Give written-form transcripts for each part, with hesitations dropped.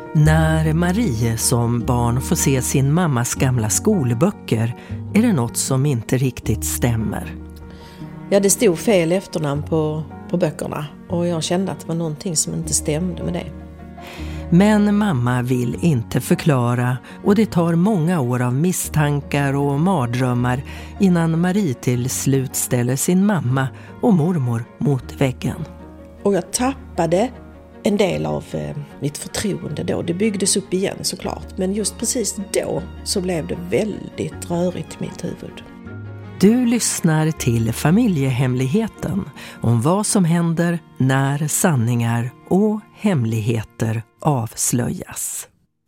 När Marie som barn får se sin mammas gamla skolböcker är det något som inte riktigt stämmer. Ja, det stod fel efternamn på böckerna och jag kände att det var någonting som inte stämde med det. Men mamma vill inte förklara och det tar många år av misstankar och mardrömmar innan Marie till slut ställer sin mamma och mormor mot väggen. Och jag tappade en del av mitt förtroende då. Det byggdes upp igen såklart. Men just precis då så blev det väldigt rörigt i mitt huvud. Du lyssnar till Familjehemligheten om vad som händer när sanningar och hemligheter avslöjas.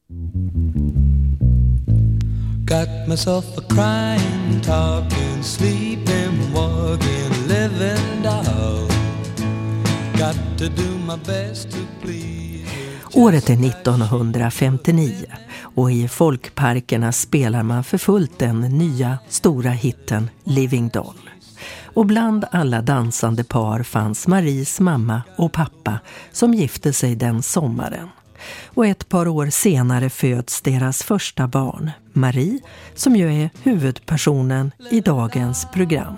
Got myself a crying, talking, sleeping, walking, living doll. Got to do my best to please. Året är 1959 och i folkparkerna spelar man för fullt den nya stora hitten Living Doll. Och bland alla dansande par fanns Maries mamma och pappa som gifte sig den sommaren. Och ett par år senare föds deras första barn, Marie, som ju är huvudpersonen i dagens program.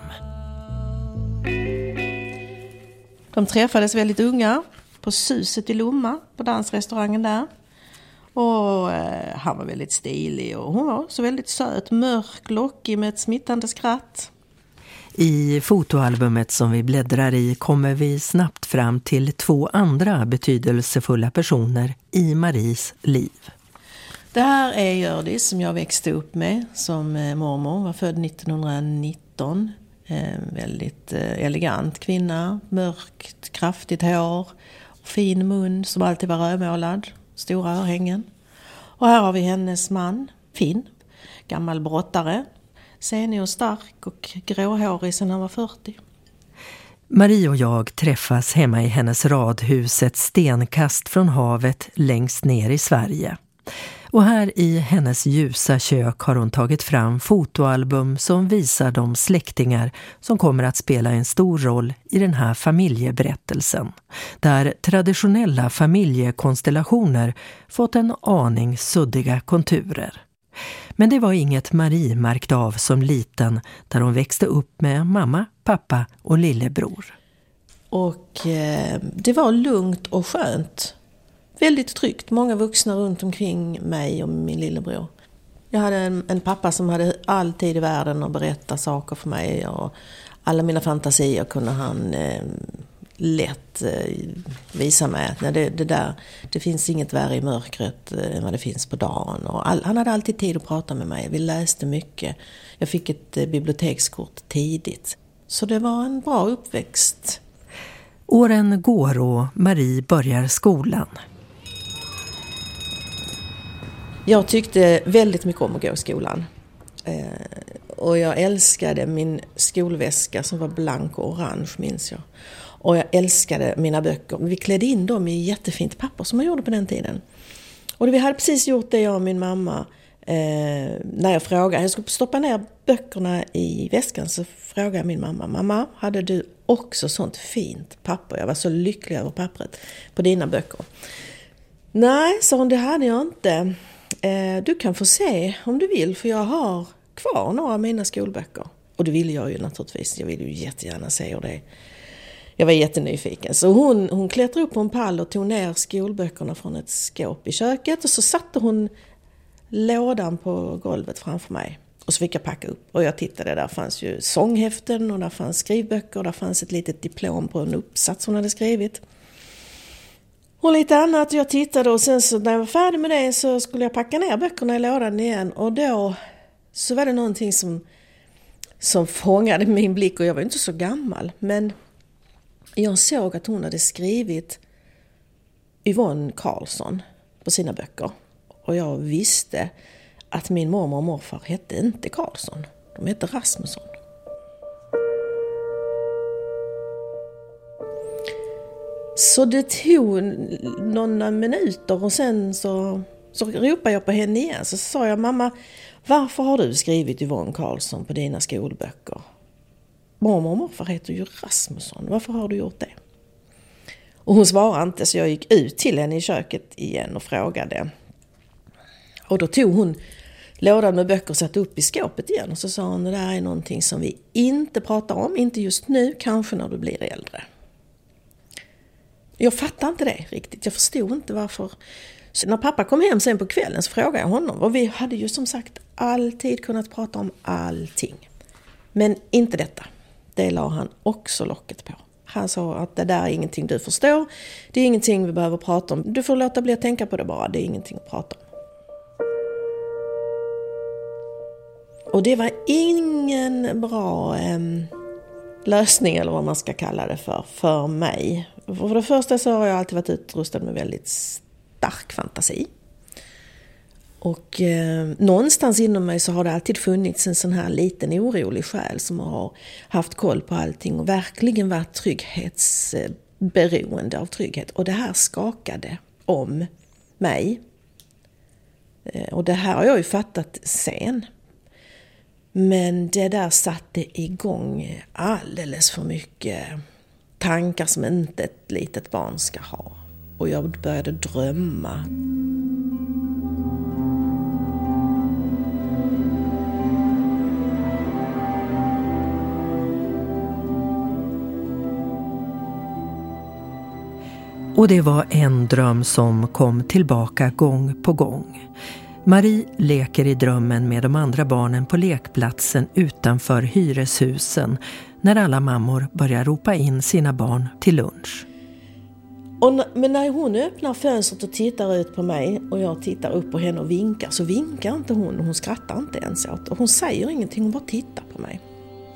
De träffades väldigt unga på Suset i Lomma, på dansrestaurangen där. Och han var väldigt stilig och hon var så väldigt söt, mörk, lockig med ett smittande skratt. I fotoalbumet som vi bläddrar i kommer vi snabbt fram till 2 andra betydelsefulla personer i Maries liv. Det här är Gördis som jag växte upp med som mormor, var född 1919. Väldigt elegant kvinna, mörkt, kraftigt hår, fin mun som alltid var rödmålad, stora örhängen. Och här har vi hennes man, Finn, gammal brottare, senig och stark och gråhårig sedan han var 40. Marie och jag träffas hemma i hennes radhus ett stenkast från havet längst ner i Sverige. Och här i hennes ljusa kök har hon tagit fram fotoalbum som visar de släktingar som kommer att spela en stor roll i den här familjeberättelsen. Där traditionella familjekonstellationer fått en aning suddiga konturer. Men det var inget Marie märkte av som liten där hon växte upp med mamma, pappa och lillebror. Och det var lugnt och skönt. Väldigt tryggt, många vuxna runt omkring mig och min lillebror. Jag hade en pappa som hade all tid i världen att berätta saker för mig. Och alla mina fantasier kunde han lätt visa mig att det finns inget värre i mörkret än vad det finns på dagen. Och han hade alltid tid att prata med mig. Vi läste mycket. Jag fick ett bibliotekskort tidigt. Så det var en bra uppväxt. Åren går och Marie börjar skolan. Jag tyckte väldigt mycket om att gå i skolan. Och jag älskade min skolväska som var blank och orange, minns jag. Och jag älskade mina böcker. Vi klädde in dem i jättefint papper som man gjorde på den tiden. Och vi hade precis gjort det, jag och min mamma. När jag frågade, jag skulle stoppa ner böckerna i väskan, så frågade jag min mamma: mamma, hade du också sånt fint papper? Jag var så lycklig över pappret på dina böcker. Nej, sa hon, det hade jag inte. Du kan få se om du vill, för jag har kvar några av mina skolböcker. Och det ville jag ju naturligtvis. Jag ville ju jättegärna se hur det är. Jag var jättenyfiken. Så hon klättrade upp på en pall och tog ner skolböckerna från ett skåp i köket. Och så satte hon lådan på golvet framför mig. Och så fick jag packa upp. Och jag tittade, där fanns ju sånghäften och där fanns skrivböcker. Och där fanns ett litet diplom på en uppsats hon hade skrivit. Och lite annat. Jag tittade och sen så när jag var färdig med det så skulle jag packa ner böckerna i lådan igen. Och då så var det någonting som fångade min blick. Och jag var inte så gammal. Men jag såg att hon hade skrivit Yvonne Karlsson på sina böcker. Och jag visste att min mormor och morfar hette inte Karlsson. De hette Rasmusson. Så det tog några minuter och sen så ropade jag på henne igen. Så sa jag: mamma, varför har du skrivit Yvonne Karlsson på dina skolböcker? Mormor och morfar heter ju Rasmusson. Varför har du gjort det? Och hon svarade inte, så jag gick ut till henne i köket igen och frågade. Och då tog hon lådan med böcker och satte upp i skåpet igen. Och så sa hon, det där är någonting som vi inte pratar om, inte just nu, kanske när du blir äldre. Jag fattade inte det riktigt, jag förstod inte varför. Så när pappa kom hem sen på kvällen så frågade jag honom. Och vi hade ju som sagt alltid kunnat prata om allting. Men inte detta. Det la han också locket på. Han sa att det där är ingenting du förstår. Det är ingenting vi behöver prata om. Du får låta bli att tänka på det bara. Det är ingenting att prata om. Och det var ingen bra lösning, eller vad man ska kalla det för mig. För det första så har jag alltid varit utrustad med väldigt stark fantasi. Och någonstans inom mig så har det alltid funnits en sån här liten orolig själ som har haft koll på allting och verkligen varit trygghetsberoende av trygghet. Och det här skakade om mig. Och det här har jag ju fattat sen. Men det där satte igång alldeles för mycket tankar som inte ett litet barn ska ha. Och jag började drömma. Och det var en dröm som kom tillbaka gång på gång. Marie leker i drömmen med de andra barnen på lekplatsen utanför hyreshusen när alla mammor börjar ropa in sina barn till lunch. Men när hon öppnar fönstret och tittar ut på mig och jag tittar upp på henne och vinkar, så vinkar inte hon och hon skrattar inte ens åt. Och hon säger ingenting, hon bara tittar på mig.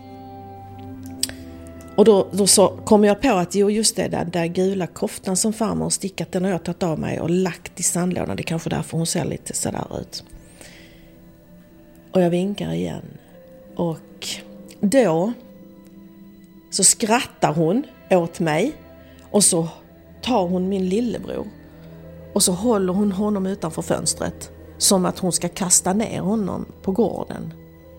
Och då så kommer jag på att just det där gula koftan som farmor har stickat, den har jag tagit av mig och lagt i sandlådan. Det är kanske därför hon ser lite sådär ut. Och jag vinkar igen. Och då så skrattar hon åt mig och så tar hon min lillebror och så håller hon honom utanför fönstret som att hon ska kasta ner honom på gården.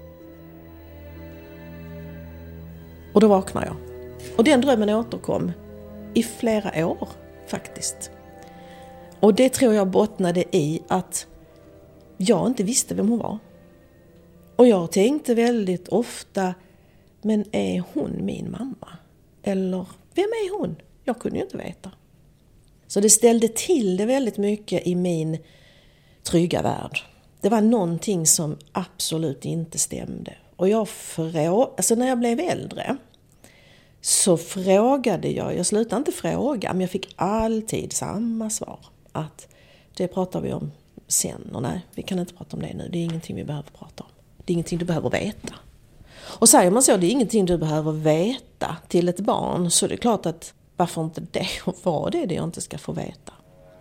Och då vaknar jag. Och den drömmen återkom i flera år faktiskt. Och det tror jag bottnade i att jag inte visste vem hon var. Och jag tänkte väldigt ofta, men är hon min mamma? Eller vem är hon? Jag kunde ju inte veta. Så det ställde till det väldigt mycket i min trygga värld. Det var någonting som absolut inte stämde. Och när jag blev äldre så frågade jag slutade inte fråga, men jag fick alltid samma svar. Att det pratar vi om sen, och nej, vi kan inte prata om det nu. Det är ingenting vi behöver prata om. Det är ingenting du behöver veta. Och säger man så, det är ingenting du behöver veta till ett barn, så det är klart att varför inte det och vad det jag inte ska få veta.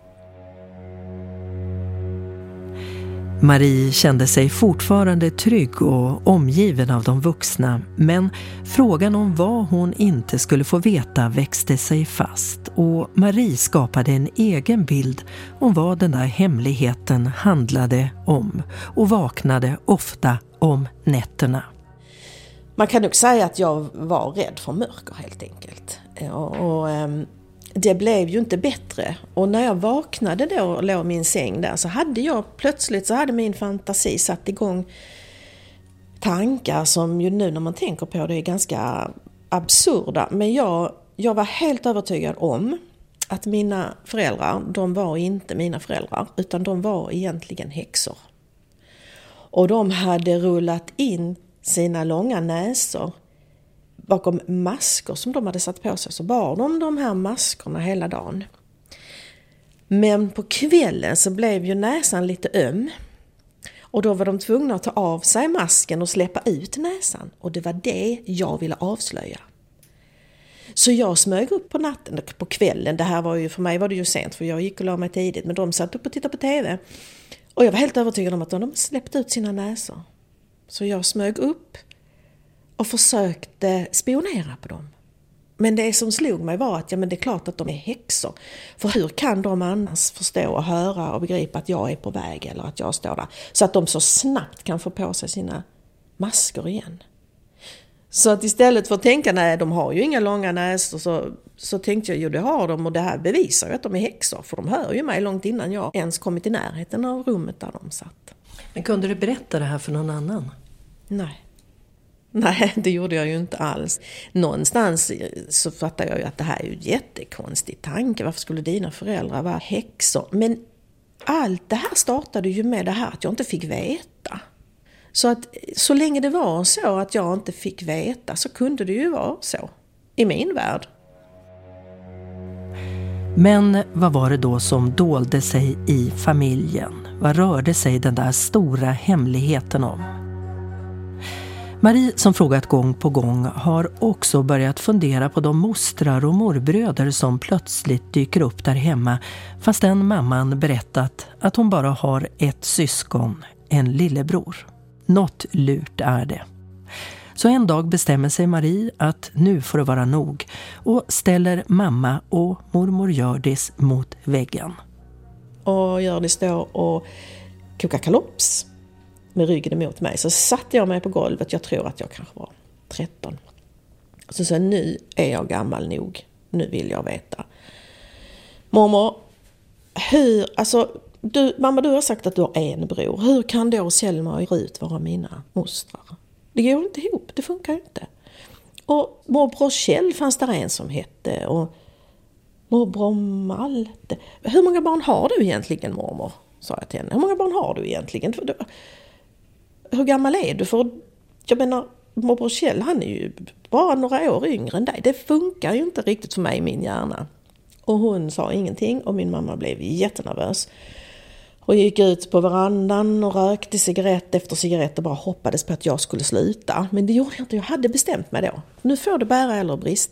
Marie kände sig fortfarande trygg och omgiven av de vuxna, men frågan om vad hon inte skulle få veta växte sig fast, och Marie skapade en egen bild om vad den där hemligheten handlade om och vaknade ofta om nätterna. Man kan nog säga att jag var rädd för mörker helt enkelt. Och det blev ju inte bättre. Och när jag vaknade då och låg i min säng där, så hade min fantasi satt igång tankar som ju nu när man tänker på det är ganska absurda. Men jag var helt övertygad om att mina föräldrar, de var inte mina föräldrar, utan de var egentligen häxor. Och de hade rullat in sina långa näsor bakom masker som de hade satt på sig, så bar de här maskerna hela dagen. Men på kvällen så blev ju näsan lite öm. Och då var de tvungna att ta av sig masken och släppa ut näsan. Och det var det jag ville avslöja. Så jag smög upp på natten, på kvällen. Det här var ju, för mig var det ju sent, för jag gick och la mig tidigt. Men de satt upp och tittade på tv. Och jag var helt övertygad om att de släppte ut sina näsor. Så jag smög upp och försökte spionera på dem. Men det som slog mig var att det är klart att de är häxor. För hur kan de annars förstå och höra och begripa att jag är på väg eller att jag står där? Så att de så snabbt kan få på sig sina masker igen. Så att istället för att tänka, nej de har ju inga långa näsor, så tänkte jag, jo det har de, och det här bevisar ju att de är häxor. För de hör ju mig långt innan jag ens kommit i närheten av rummet där de satt. Men kunde du berätta det här för någon annan? Nej, det gjorde jag ju inte alls. Någonstans så fattar jag ju att det här är ju en jättekonstig tanke. Varför skulle dina föräldrar vara häxor? Men allt det här startade ju med det här att jag inte fick veta. Så att så länge det var så att jag inte fick veta, så kunde det ju vara så i min värld. Men vad var det då som dolde sig i familjen? Vad rörde sig den där stora hemligheten om? Marie, som frågat gång på gång, har också börjat fundera på de mostrar och morbröder som plötsligt dyker upp där hemma, fast den mamman berättat att hon bara har ett syskon, en lillebror. Något lurt är det. Så en dag bestämmer sig Marie att nu får det vara nog och ställer mamma och mormor Hjördis mot väggen. Och Hjördis står och kokar kalops med ryggen emot mig. Så satte jag mig på golvet, jag tror att jag kanske var 13. Så sa nu är jag gammal nog, nu vill jag veta. Mormor, mamma du har sagt att du har en bror. Hur kan då Selma och Rut vara mina mostrar? Det går inte ihop, det funkar inte. Och morbror Kjell fanns där en som hette, och morbror Malte. Hur många barn har du egentligen, mormor? Sa jag till henne. Hur många barn har du egentligen? Hur gammal är du? För jag menar, morbror Kjell, han är ju bara några år yngre än dig. Det funkar ju inte riktigt för mig i min hjärna. Och hon sa ingenting och min mamma blev jättenervös. Och gick ut på verandan och rökte cigarett efter cigarett och bara hoppades på att jag skulle sluta. Men det gjorde jag inte, jag hade bestämt mig då. Nu får det bära eller brista.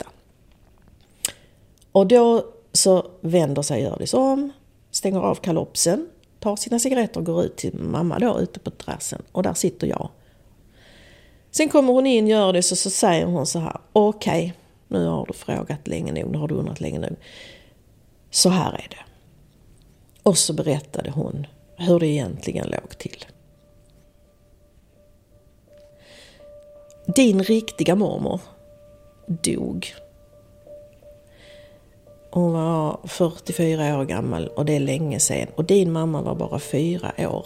Och då så vänder sig Hjördis om, stänger av kalopsen, tar sina cigaretter och går ut till mamma då ute på terrassen. Och där sitter jag. Sen kommer hon in, Hjördis, och så säger hon så här: okej, nu har du frågat länge nog, nu har du undrat länge nog. Så här är det. Och så berättade hon hur det egentligen låg till. Din riktiga mormor dog. Hon var 44 år gammal och det är länge sedan. Och din mamma var bara 4 år.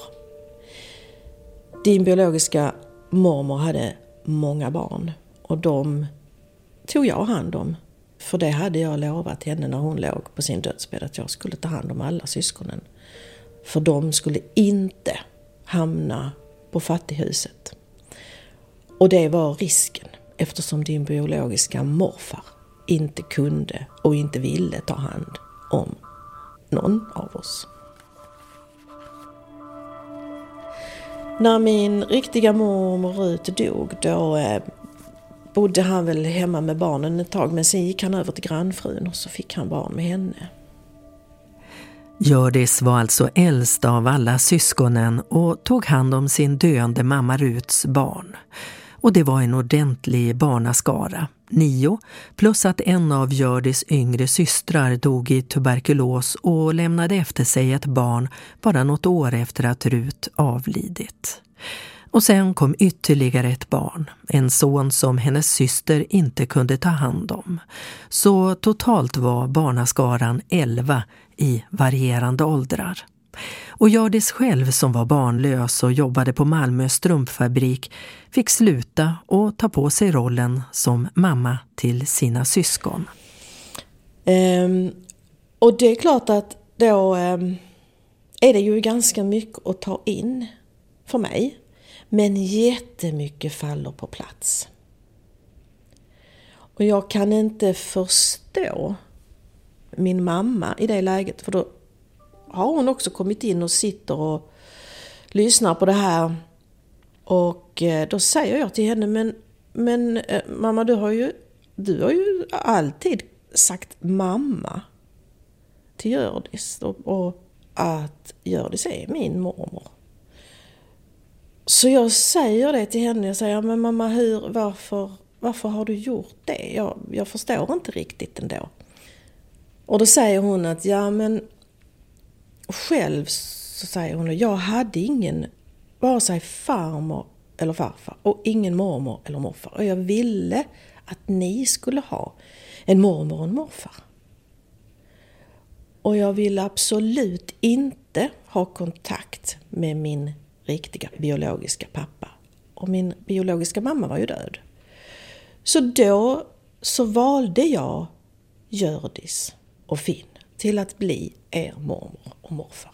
Din biologiska mormor hade många barn. Och de tog jag hand om. För det hade jag lovat henne när hon låg på sin dödsbädd, att jag skulle ta hand om alla syskonen. För de skulle inte hamna på fattighuset. Och det var risken, eftersom din biologiska morfar inte kunde och inte ville ta hand om någon av oss. När min riktiga mormor Rut dog, då bodde han väl hemma med barnen ett tag, men sen gick han över till grannfrun och så fick han barn med henne. Hjördis var alltså äldst av alla syskonen och tog hand om sin döende mamma Ruts barn. Och det var en ordentlig barnaskara, 9, plus att en av Hjördis yngre systrar dog i tuberkulos och lämnade efter sig ett barn bara något år efter att Rut avlidit. Och sen kom ytterligare ett barn, en son som hennes syster inte kunde ta hand om. Så totalt var barnaskaran 11 i varierande åldrar. Och Hjördis själv, som var barnlös och jobbade på Malmö strumpfabrik, fick sluta och ta på sig rollen som mamma till sina syskon. Och det är klart att då är det ju ganska mycket att ta in för mig. Men jättemycket faller på plats. Och jag kan inte förstå min mamma i det läget. För då har hon också kommit in och sitter och lyssnar på det här. Och då säger jag till henne, men mamma, du har ju alltid sagt mamma till Hjördis. Och att Hjördis är min mormor. Så jag säger det till henne, jag säger, men mamma, varför har du gjort det? Jag förstår inte riktigt ändå. Och då säger hon att, ja men själv så säger hon, jag hade ingen, vare sig farmor eller farfar och ingen mormor eller morfar. Och jag ville att ni skulle ha en mormor och en morfar. Och jag ville absolut inte ha kontakt med min riktiga biologiska pappa. Och min biologiska mamma var ju död. Så då så valde jag Hjördis och Finn till att bli er mormor och morfar.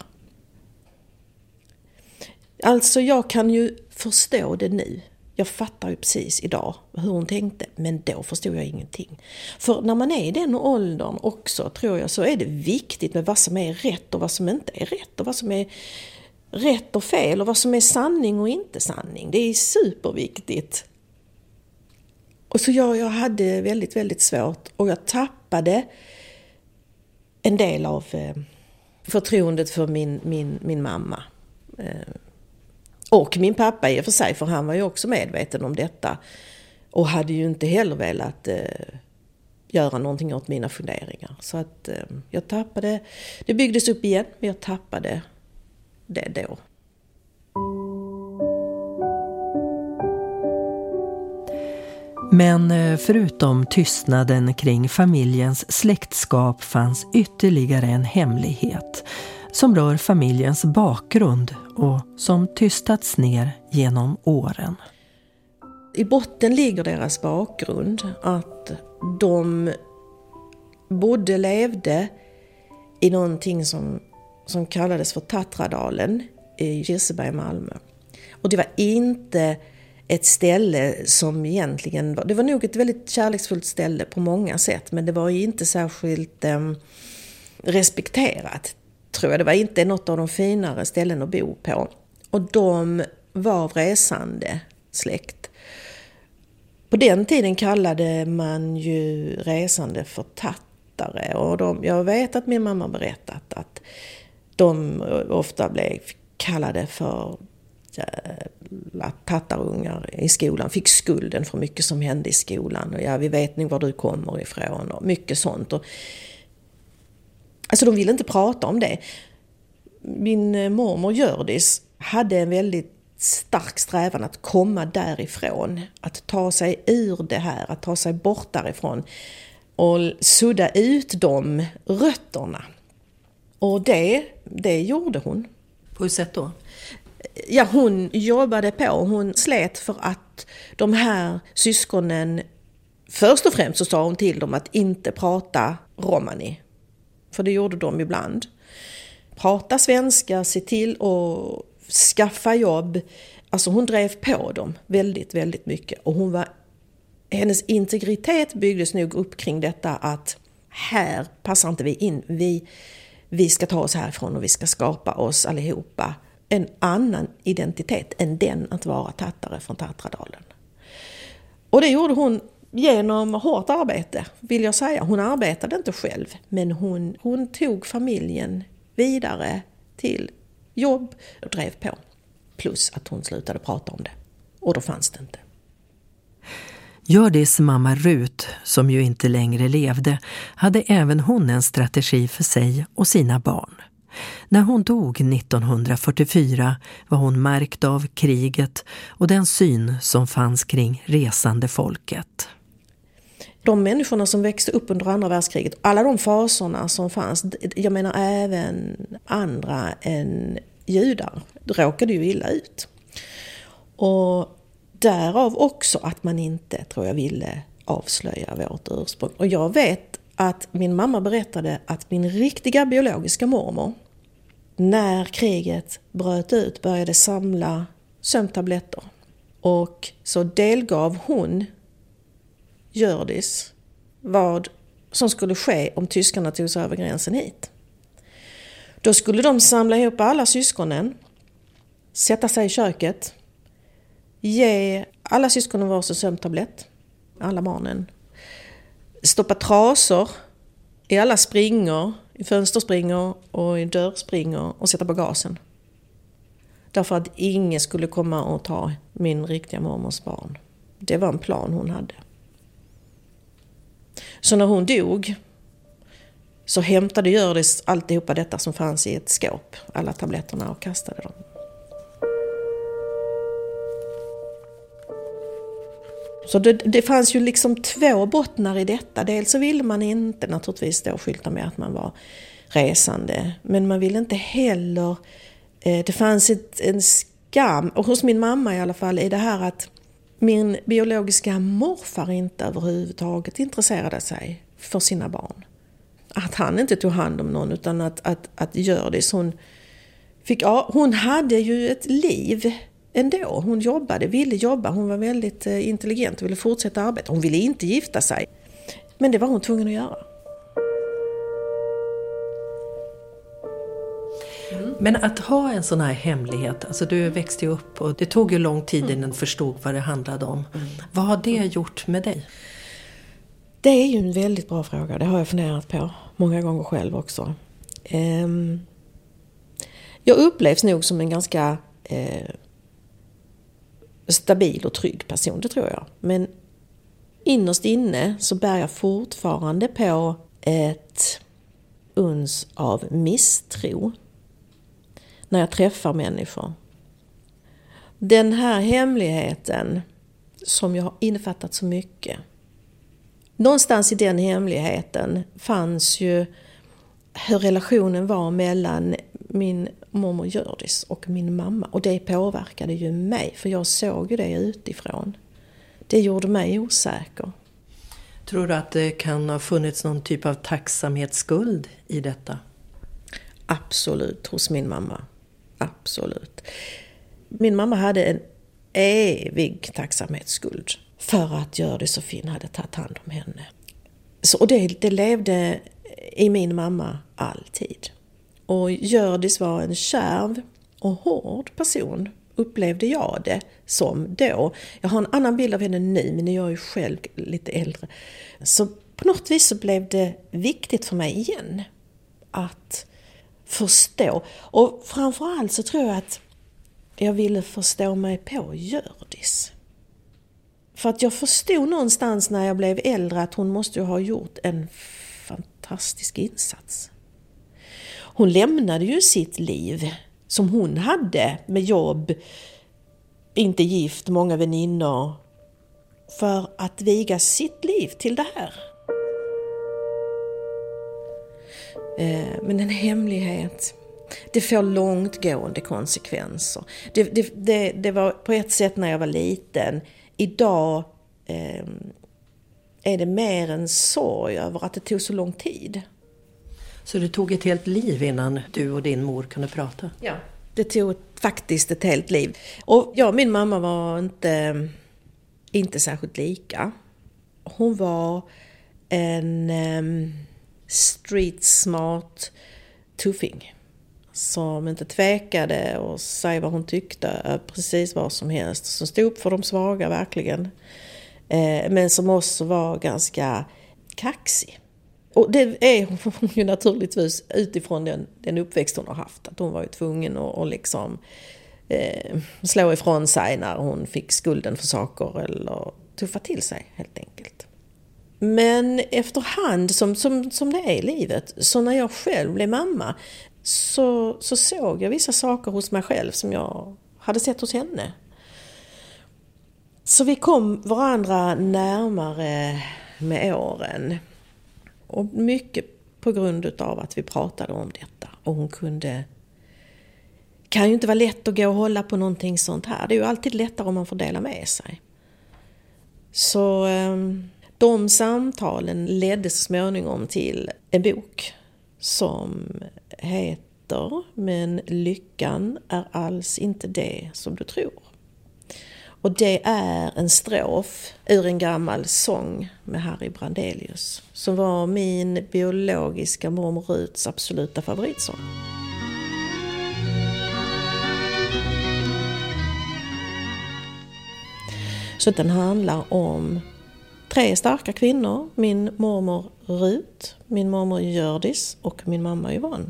Alltså jag kan ju förstå det nu. Jag fattar ju precis idag hur hon tänkte, men då förstod jag ingenting. För när man är i den åldern också, tror jag, så är det viktigt med vad som är rätt och vad som inte är rätt. Och vad som är rätt och fel och vad som är sanning och inte sanning. Det är superviktigt. Och så jag hade väldigt, väldigt svårt och jag tappade en del av förtroendet för min mamma. Och min pappa i och för sig, för han var ju också medveten om detta. Och hade ju inte heller velat göra någonting åt mina funderingar. Så att jag tappade, det byggdes upp igen, men jag tappade det då. Men förutom tystnaden kring familjens släktskap fanns ytterligare en hemlighet som rör familjens bakgrund och som tystats ner genom åren. I botten ligger deras bakgrund att de levde i någonting som kallades för Tatradalen i Kirseberg, Malmö. Och det var inte ett ställe som egentligen var... Det var nog ett väldigt kärleksfullt ställe på många sätt, men det var inte särskilt respekterat, tror jag. Det var inte något av de finare ställen att bo på. Och de var resande släkt. På den tiden kallade man ju resande för tattare. Och jag vet att min mamma berättat att de ofta blev kallade för tattarungar i skolan. Fick skulden för mycket som hände i skolan. Och vi vet nog var du kommer ifrån och mycket sånt. Och alltså de ville inte prata om det. Min mormor Hjördis hade en väldigt stark strävan att komma därifrån. Att ta sig ur det här, att ta sig bort därifrån. Och sudda ut de rötterna. Och det gjorde hon. På hur sätt då? Ja, hon jobbade på. Hon slet för att de här syskonen... Först och främst så sa hon till dem att inte prata romani. För det gjorde de ibland. Prata svenska, se till att skaffa jobb. Alltså hon drev på dem väldigt, väldigt mycket. Och hennes integritet byggdes nog upp kring detta att här passar inte vi in. Vi ska ta oss härifrån och vi ska skapa oss allihopa en annan identitet än den att vara tattare från Tatradalen. Och det gjorde hon genom hårt arbete, vill jag säga. Hon arbetade inte själv, men hon tog familjen vidare till jobb och drev på. Plus att hon slutade prata om det. Och då fanns det inte. Hjördis mamma Rut, som ju inte längre levde, hade även hon en strategi för sig och sina barn. När hon dog 1944 var hon märkt av kriget och den syn som fanns kring resande folket. De människorna som växte upp under andra världskriget, alla de fasorna som fanns, jag menar även andra än judar, råkade ju illa ut. Och därav också att man inte, tror jag, ville avslöja vårt ursprung. Och jag vet att min mamma berättade att min riktiga biologiska mormor, när kriget bröt ut, började samla sömntabletter. Och så delgav hon Hjördis vad som skulle ske om tyskarna tog sig över gränsen hit. Då skulle de samla ihop alla syskonen, sätta sig i köket, ge alla syskonen varsin sömntablett, alla barnen, stoppa trasor i alla springor, i fönsterspringor och i dörrspringor och sätta på gasen. Därför att ingen skulle komma och ta min riktiga mormors barn. Det var en plan hon hade. Så när hon dog så hämtade Hjördis alltihopa detta som fanns i ett skåp, alla tabletterna, och kastade dem. Så det fanns ju liksom två bottnar i detta. Dels så ville man inte naturligtvis då skylta med att man var resande. Men man ville inte heller... Det fanns en skam, och hos min mamma i alla fall, är det här att min biologiska morfar inte överhuvudtaget intresserade sig för sina barn. Att han inte tog hand om någon, utan att Hjördis, hon hade ju ett liv ändå. Hon ville jobba, hon var väldigt intelligent och ville fortsätta arbeta. Hon ville inte gifta sig, men det var hon tvungen att göra. Men att ha en sån här hemlighet, alltså du växte ju upp och det tog ju lång tid innan du förstod vad det handlade om. Vad har det gjort med dig? Det är ju en väldigt bra fråga, det har jag funderat på många gånger själv också. Jag upplevs nog som en ganska stabil och trygg person, det tror jag. Men innerst inne så bär jag fortfarande på ett uns av misstro när jag träffar människor. Den här hemligheten som jag har innefattat så mycket. Någonstans i den hemligheten fanns ju hur relationen var mellan min mormor Hjördis och min mamma. Och det påverkade ju mig, för jag såg ju det utifrån. Det gjorde mig osäker. Tror du att det kan ha funnits någon typ av tacksamhetsskuld i detta? Absolut, hos min mamma. Absolut. Min mamma hade en evig tacksamhetsskuld för att Hjördis och Finn hade tagit hand om henne. Och det levde i min mamma alltid. Och Hjördis var en kärv och hård person, upplevde jag det som då. Jag har en annan bild av henne nu, men jag är ju själv lite äldre. Så på något vis så blev det viktigt för mig igen att förstå. Och framförallt så tror jag att jag ville förstå mig på Hjördis. För att jag förstod någonstans när jag blev äldre att hon måste ju ha gjort en fantastisk insats. Hon lämnade ju sitt liv som hon hade med jobb, inte gift, många väninnor, för att viga sitt liv till det här. Men en hemlighet, det får långtgående konsekvenser. Det var på ett sätt när jag var liten. Idag är det mer en sorg över att det tog så lång tid. Så det tog ett helt liv innan du och din mor kunde prata? Ja, det tog faktiskt ett helt liv. Och ja, min mamma var inte särskilt lika. Hon var en street smart tuffing som inte tvekade och säga vad hon tyckte, precis vad som helst. Som stod upp för de svaga verkligen. Men som också var ganska kaxig. Och det är hon ju naturligtvis utifrån den uppväxt hon har haft. Att hon var ju tvungen att liksom slå ifrån sig när hon fick skulden för saker eller tuffa till sig helt enkelt. Men efterhand som det är i livet, så när jag själv blev mamma så såg jag vissa saker hos mig själv som jag hade sett hos henne. Så vi kom varandra närmare med åren. Och mycket på grund av att vi pratade om detta. Och hon kan ju inte vara lätt att gå och hålla på någonting sånt här. Det är ju alltid lättare om man får dela med sig. Så de samtalen ledde så småningom till en bok som heter Men lyckan är alls inte det som du tror. Och det är en strof ur en gammal sång med Harry Brandelius som var min biologiska mormor Ruths absoluta favoritsång. Så den handlar om 3 starka kvinnor, min mormor Ruth, min mormor Hjördis och min mamma Yvonne.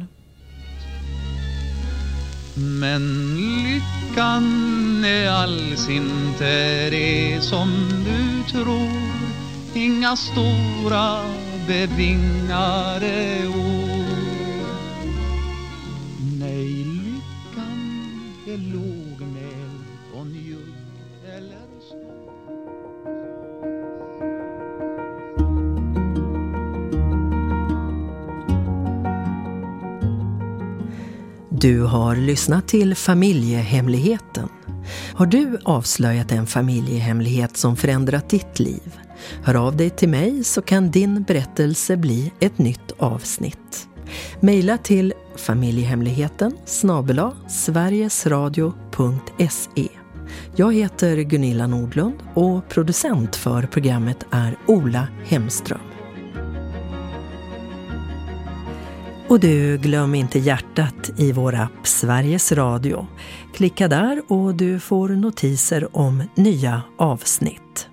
Men lyckan är alls inte det som du tror. Inga stora bevingade ord. Nej, lyckan är lågmäld och njugg eller stor. Du har lyssnat till Familjehemligheten. Har du avslöjat en familjehemlighet som förändrat ditt liv? Hör av dig till mig så kan din berättelse bli ett nytt avsnitt. Maila till familjehemligheten@sverigesradio.se. Jag heter Gunilla Nordlund och producent för programmet är Ola Hemström. Och du, glöm inte hjärtat i vår app Sveriges Radio. Klicka där och du får notiser om nya avsnitt.